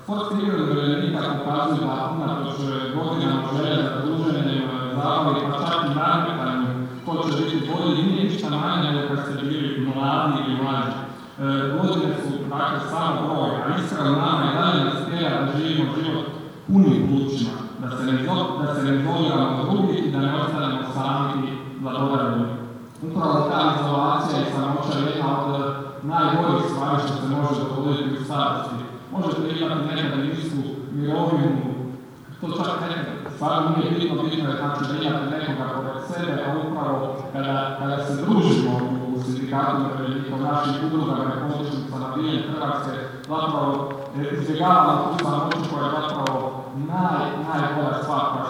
Sportski igre umirovljenika pokazuju da unatoč godinama želje za druženjem, zabavi, pa čak i nadmetanju ko će biti bolji, nije ništa manje nego kad ste bili mladi ili mlađi. Godine su dakle samo broj, a iskreno nama i dalje nas tjera da živimo život punim plućima, da se ne izoliramo od drugih i da ne ostanemo sami i zaboravljeni. Upravo ta izolacija i samoća je jedna od najboljih stvari što se može dogoditi u starosti. Možete imati nekada nisku mirovinu, to čak nekada stvarno nije bitno je znači da imate nekoga pored sebe, a upravo kada se družimo u sindikatu umirovljenika, u našim udrugama i područnicama diljem Hrvatske, zapravo izbjegavamo tu samoću koja je zapravo najbolja stvar koja